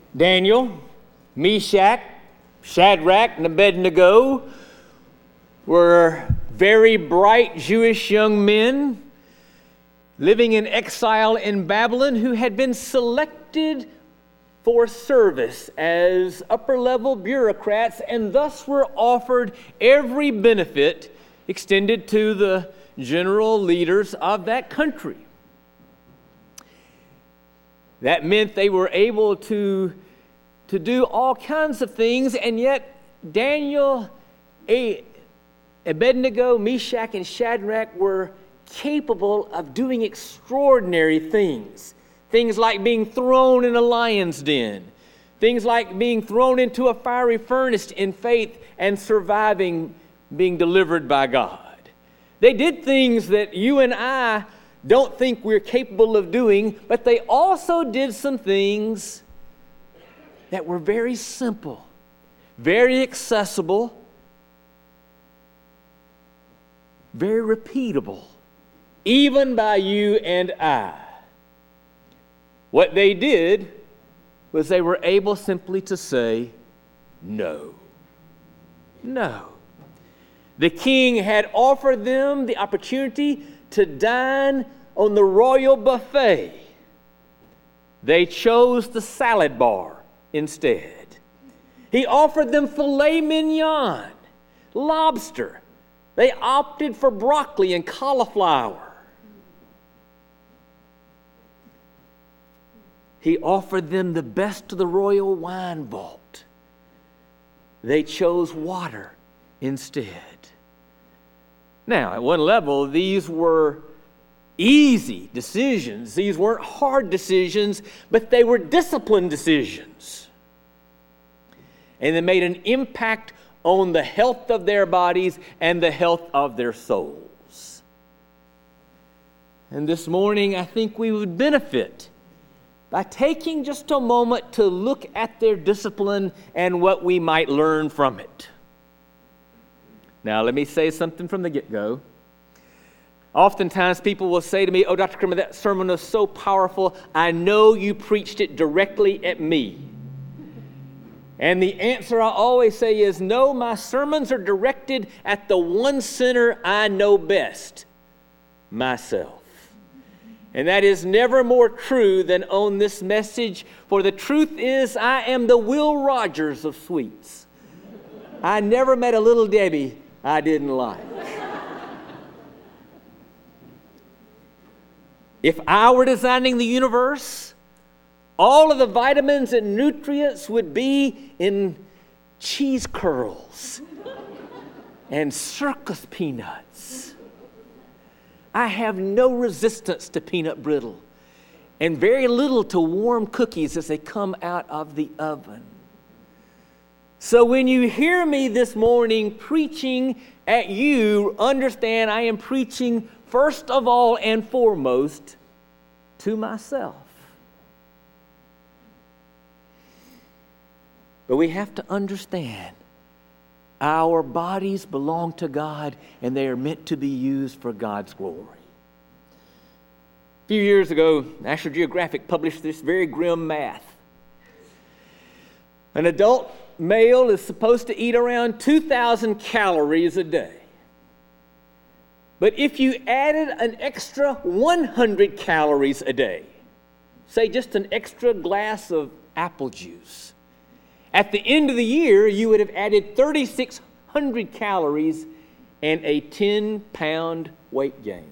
Daniel, Meshach, Shadrach, and Abednego were very bright Jewish young men living in exile in Babylon who had been selected for service as upper-level bureaucrats and thus were offered every benefit extended to the general leaders of that country. That meant they were able to do all kinds of things, and yet Daniel, Abednego, Meshach, and Shadrach were capable of doing extraordinary things. Things like being thrown in a lion's den. Things like being thrown into a fiery furnace in faith and surviving being delivered by God. They did things that you and I don't think we're capable of doing, but they also did some things that were very simple, very accessible, very repeatable, even by you and I. What they did was they were able simply to say, no. No. The king had offered them the opportunity to dine on the royal buffet. They chose the salad bar instead. He offered them filet mignon, lobster. They opted for broccoli and cauliflower. He offered them the best of the royal wine vault. They chose water instead. Now, at one level, these were easy decisions. These weren't hard decisions, but they were disciplined decisions. And they made an impact on the health of their bodies and the health of their souls. And this morning, I think we would benefit by taking just a moment to look at their discipline and what we might learn from it. Now, let me say something from the get-go. Oftentimes, people will say to me, "Oh, Dr. Kramer, that sermon was so powerful. I know you preached it directly at me." And the answer I always say is, no, my sermons are directed at the one sinner I know best, myself. And that is never more true than on this message, for the truth is I am the Will Rogers of sweets. I never met a little Debbie I didn't like. If I were designing the universe, all of the vitamins and nutrients would be in cheese curls and circus peanuts. I have no resistance to peanut brittle and very little to warm cookies as they come out of the oven. So when you hear me this morning preaching at you, understand I am preaching first of all and foremost to myself. But we have to understand our bodies belong to God and they are meant to be used for God's glory. A few years ago, National Geographic published this very grim math. An adult male is supposed to eat around 2,000 calories a day. But if you added an extra 100 calories a day, say just an extra glass of apple juice, at the end of the year, you would have added 3,600 calories and a 10-pound weight gain.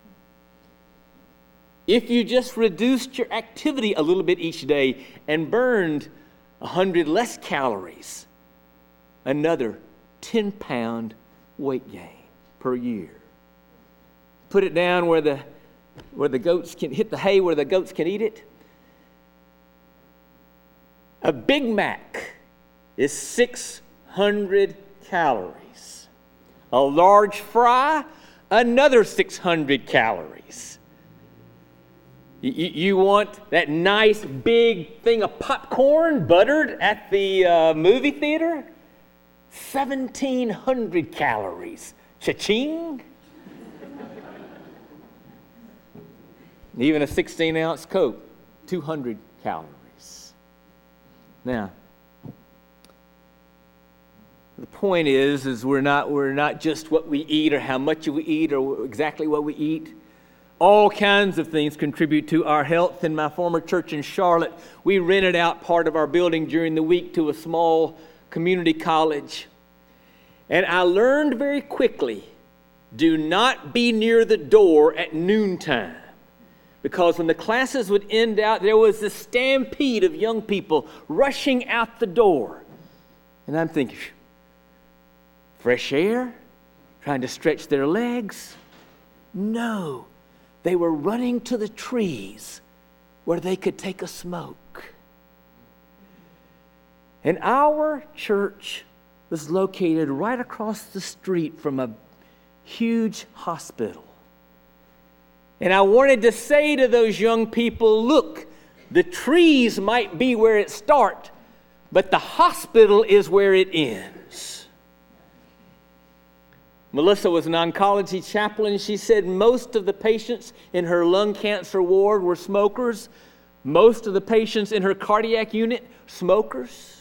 If you just reduced your activity a little bit each day and burned 100 less calories, another 10-pound weight gain per year. Put it down where the goats can hit the hay, where the goats can eat it. A Big Mac is 600 calories. A large fry, another 600 calories. You want that nice big thing of popcorn buttered at the movie theater? 1,700 calories. Cha-ching. Even a 16-ounce Coke, 200 calories. Now, the point is we're not just what we eat or how much we eat or exactly what we eat. All kinds of things contribute to our health. In my former church in Charlotte, we rented out part of our building during the week to a small community college. And I learned very quickly, do not be near the door at noontime. Because when the classes would end out, there was this stampede of young people rushing out the door. And I'm thinking, fresh air? Trying to stretch their legs? No. They were running to the trees where they could take a smoke. And our church was located right across the street from a huge hospital. And I wanted to say to those young people, look, the trees might be where it starts, but the hospital is where it ends. Melissa was an oncology chaplain. She said most of the patients in her lung cancer ward were smokers. Most of the patients in her cardiac unit, smokers.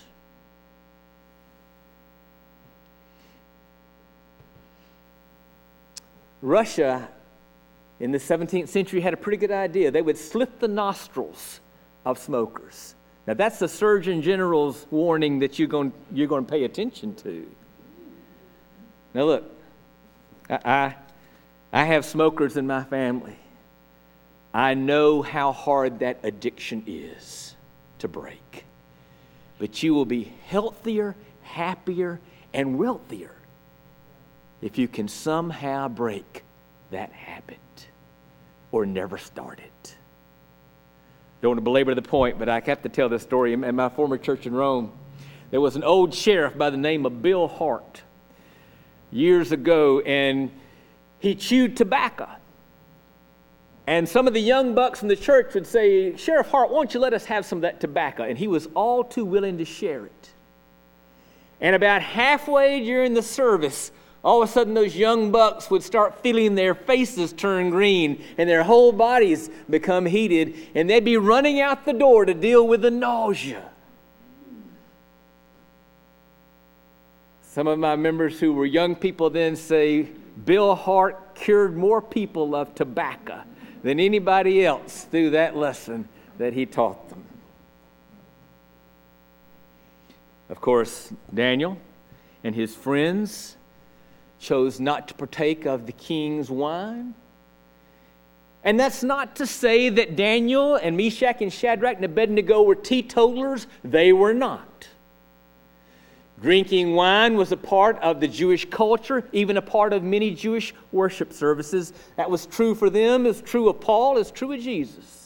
Russia in the 17th century had a pretty good idea. They would slit the nostrils of smokers. Now that's the Surgeon General's warning that you're going to pay attention to. Now look, I have smokers in my family. I know how hard that addiction is to break. But you will be healthier, happier, and wealthier if you can somehow break that habit or never start it. Don't want to belabor the point, but I have to tell this story. In my former church in Rome, there was an old sheriff by the name of Bill Hart years ago, and he chewed tobacco. And some of the young bucks in the church would say, Sheriff Hart, won't you let us have some of that tobacco? And he was all too willing to share it. And about halfway during the service, all of a sudden those young bucks would start feeling their faces turn green and their whole bodies become heated, and they'd be running out the door to deal with the nausea. Some of my members who were young people then say, Bill Hart cured more people of tobacco than anybody else through that lesson that he taught them. Of course, Daniel and his friends chose not to partake of the king's wine. And that's not to say that Daniel and Meshach and Shadrach and Abednego were teetotalers. They were not. Drinking wine was a part of the Jewish culture, even a part of many Jewish worship services. That was true for them, it's true of Paul, it's true of Jesus.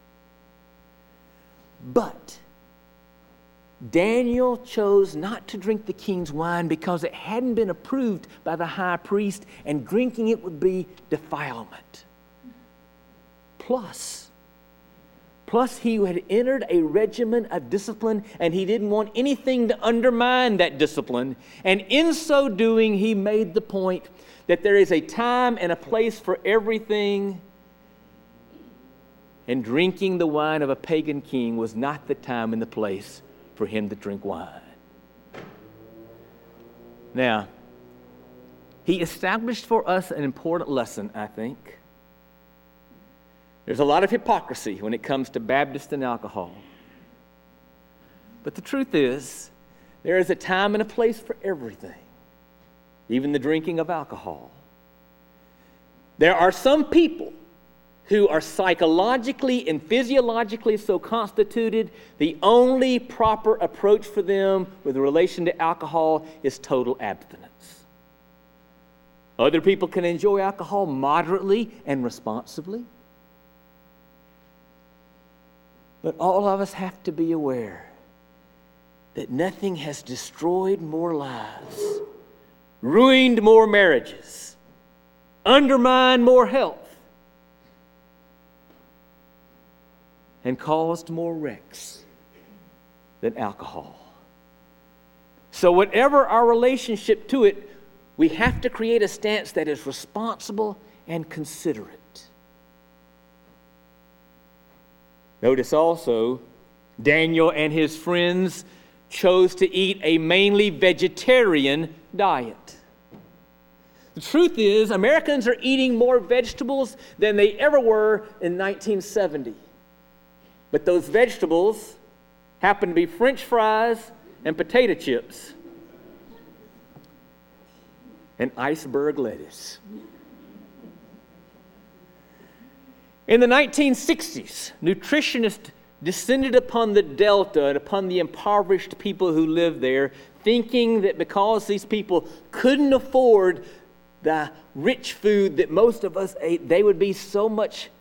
But Daniel chose not to drink the king's wine because it hadn't been approved by the high priest, and drinking it would be defilement. Plus, he had entered a regimen of discipline, and he didn't want anything to undermine that discipline. And in so doing, he made the point that there is a time and a place for everything, and drinking the wine of a pagan king was not the time and the place for him to drink wine. Now, he established for us an important lesson, I think. There's a lot of hypocrisy when it comes to Baptist and alcohol. But the truth is, there is a time and a place for everything, even the drinking of alcohol. There are some people who are psychologically and physiologically so constituted, the only proper approach for them with relation to alcohol is total abstinence. Other people can enjoy alcohol moderately and responsibly. But all of us have to be aware that nothing has destroyed more lives, ruined more marriages, undermined more health, and caused more wrecks than alcohol. So whatever our relationship to it, we have to create a stance that is responsible and considerate. Notice also, Daniel and his friends chose to eat a mainly vegetarian diet. The truth is, Americans are eating more vegetables than they ever were in 1970. But those vegetables happen to be French fries and potato chips and iceberg lettuce. In the 1960s, nutritionists descended upon the Delta and upon the impoverished people who lived there, thinking that because these people couldn't afford the rich food that most of us ate, they would be so much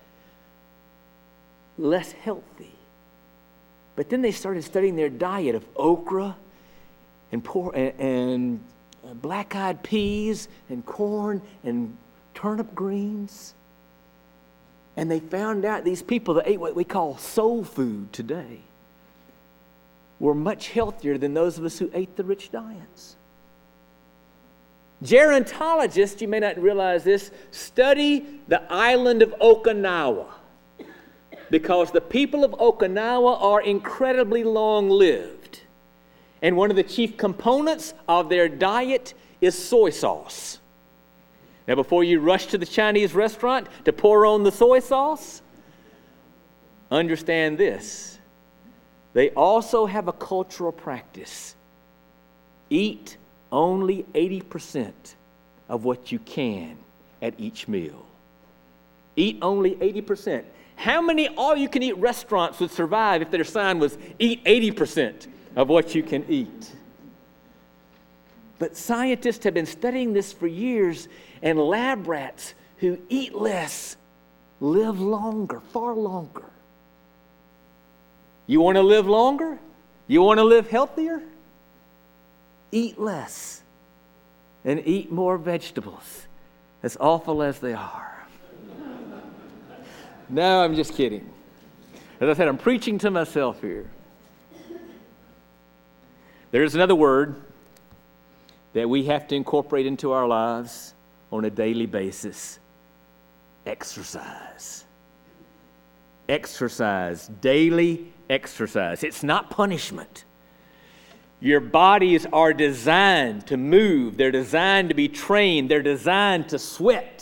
less healthy. But then they started studying their diet of okra and black-eyed peas and corn and turnip greens. And they found out these people that ate what we call soul food today were much healthier than those of us who ate the rich diets. Gerontologists, you may not realize this, study the island of Okinawa because the people of Okinawa are incredibly long-lived. And one of the chief components of their diet is soy sauce. Now, before you rush to the Chinese restaurant to pour on the soy sauce, understand this. They also have a cultural practice. Eat only 80% of what you can at each meal. Eat only 80%. How many all-you-can-eat restaurants would survive if their sign was eat 80% of what you can eat? But scientists have been studying this for years, and lab rats who eat less live longer, far longer. You want to live longer? You want to live healthier? Eat less and eat more vegetables, as awful as they are. No, I'm just kidding. As I said, I'm preaching to myself here. There's another word that we have to incorporate into our lives on a daily basis. Exercise. Exercise. Daily exercise. It's not punishment. Your bodies are designed to move. They're designed to be trained. They're designed to sweat.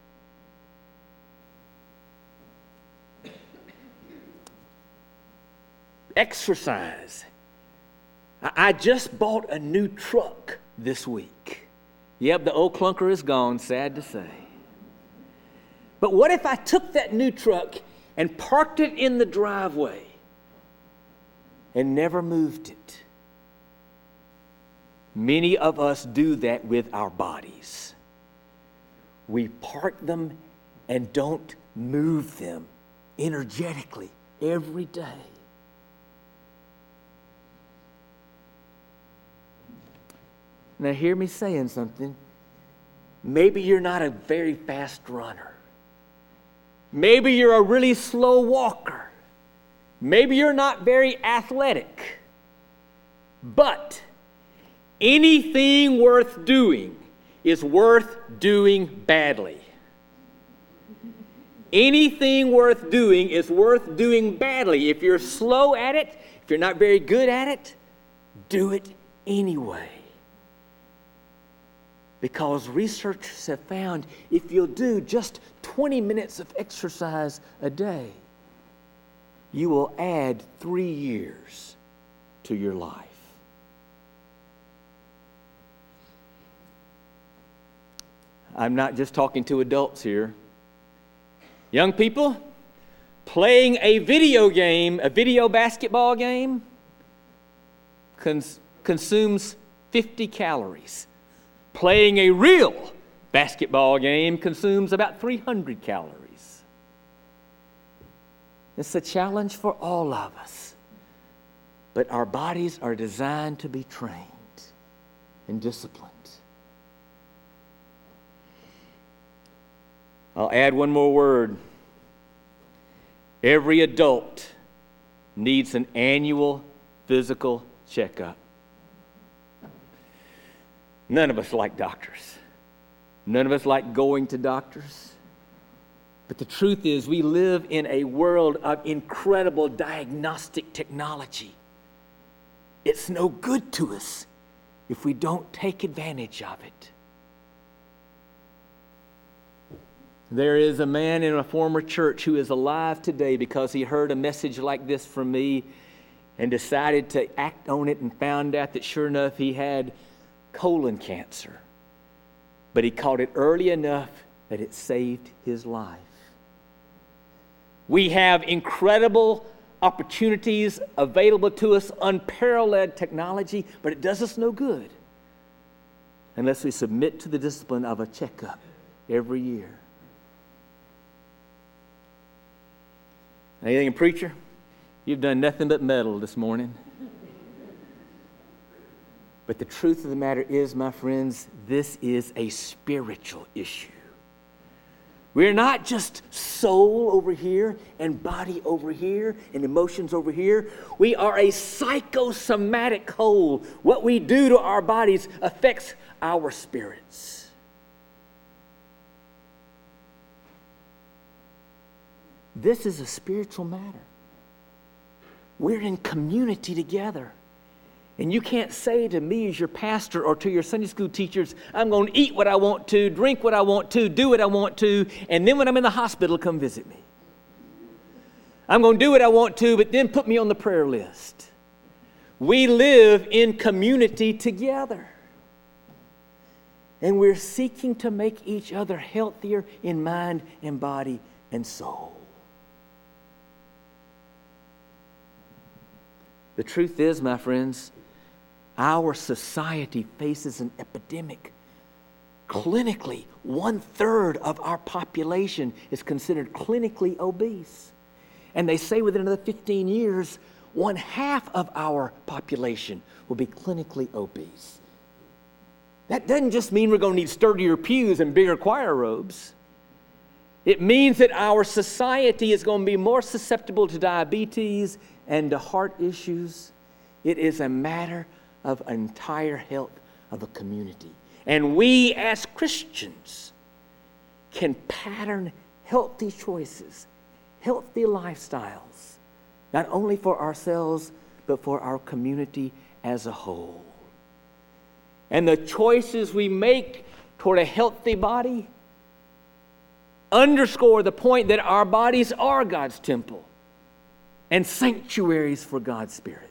Exercise. I just bought a new truck this week. Yep, the old clunker is gone, sad to say. But what if I took that new truck and parked it in the driveway and never moved it? Many of us do that with our bodies. We park them and don't move them energetically every day. Now hear me saying something. Maybe you're not a very fast runner. Maybe you're a really slow walker. Maybe you're not very athletic. But anything worth doing is worth doing badly. Anything worth doing is worth doing badly. If you're slow at it, if you're not very good at it, do it anyway. Because researchers have found if you'll do just 20 minutes of exercise a day, you will add 3 years to your life. I'm not just talking to adults here. Young people, playing a video game, a video basketball game, consumes 50 calories. Playing a real basketball game consumes about 300 calories. It's a challenge for all of us. But our bodies are designed to be trained and disciplined. I'll add one more word. Every adult needs an annual physical checkup. None of us like doctors. None of us like going to doctors. But the truth is, we live in a world of incredible diagnostic technology. It's no good to us if we don't take advantage of it. There is a man in a former church who is alive today because he heard a message like this from me and decided to act on it and found out that sure enough he had colon cancer. But he caught it early enough that it saved his life. We have incredible opportunities available to us, unparalleled technology, but it does us no good unless we submit to the discipline of a checkup every year. Anything, preacher? You've done nothing but meddle this morning. But the truth of the matter is, my friends, this is a spiritual issue. We're not just soul over here and body over here and emotions over here. We are a psychosomatic whole. What we do to our bodies affects our spirits. This is a spiritual matter. We're in community together. And you can't say to me as your pastor or to your Sunday school teachers, I'm going to eat what I want to, drink what I want to, do what I want to, and then when I'm in the hospital, come visit me. I'm going to do what I want to, but then put me on the prayer list. We live in community together. And we're seeking to make each other healthier in mind and body and soul. The truth is, my friends, our society faces an epidemic. Clinically, 1/3 of our population is considered clinically obese. And they say within another 15 years, 1/2 of our population will be clinically obese. That doesn't just mean we're going to need sturdier pews and bigger choir robes. It means that our society is going to be more susceptible to diabetes and to heart issues. It is a matter of entire health of a community. And we as Christians can pattern healthy choices, healthy lifestyles, not only for ourselves, but for our community as a whole. And the choices we make toward a healthy body underscore the point that our bodies are God's temple and sanctuaries for God's Spirit.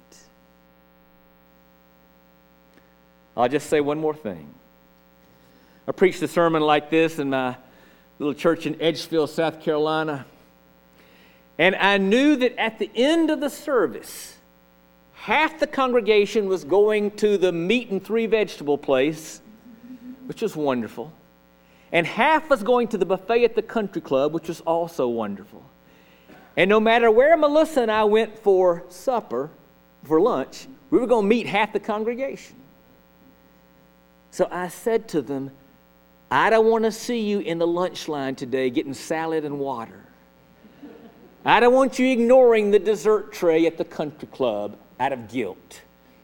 I'll just say one more thing. I preached a sermon like this in my little church in Edgefield, South Carolina. And I knew that at the end of the service, half the congregation was going to the meat and 3 vegetable place, which was wonderful. And half was going to the buffet at the country club, which was also wonderful. And no matter where Melissa and I went for supper, for lunch, we were going to meet half the congregation. So I said to them, I don't want to see you in the lunch line today getting salad and water. I don't want you ignoring the dessert tray at the country club out of guilt,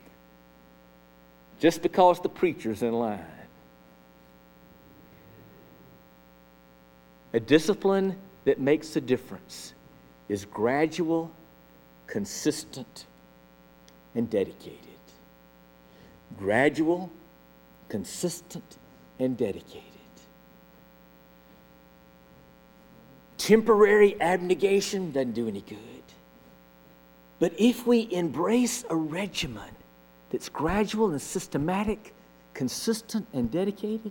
just because the preacher's in line. A discipline that makes a difference is gradual, consistent, and dedicated. Gradual, consistent, and dedicated. Temporary abnegation doesn't do any good. But if we embrace a regimen that's gradual and systematic, consistent, and dedicated,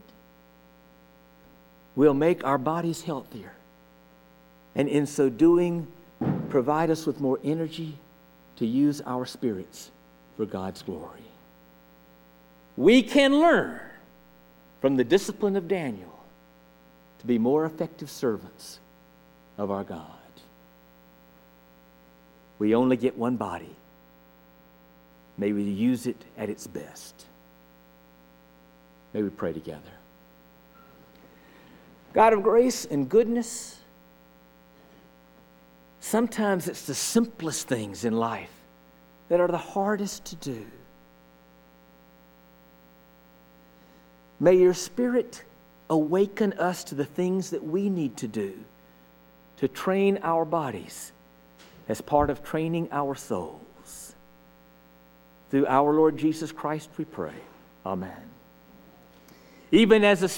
we'll make our bodies healthier. And in so doing, provide us with more energy to use our spirits for God's glory. We can learn from the discipline of Daniel to be more effective servants of our God. We only get one body. May we use it at its best. May we pray together. God of grace and goodness, sometimes it's the simplest things in life that are the hardest to do. May your Spirit awaken us to the things that we need to do to train our bodies as part of training our souls. Through our Lord Jesus Christ we pray. Amen. Even as the